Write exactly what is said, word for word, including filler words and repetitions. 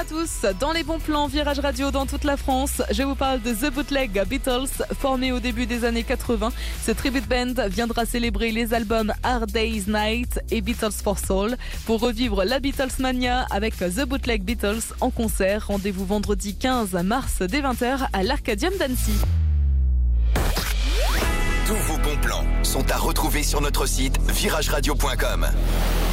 à tous, dans les bons plans Virage Radio dans toute la France, je vous parle de The Bootleg Beatles, formé au début des années quatre-vingts. Ce tribute band viendra célébrer les albums Hard Day's Night et Beatles for Soul pour revivre la Beatles Mania avec The Bootleg Beatles en concert. Rendez-vous vendredi quinze mars dès vingt heures à l'Arcadium d'Annecy. Tous vos bons plans sont à retrouver sur notre site virage radio point com.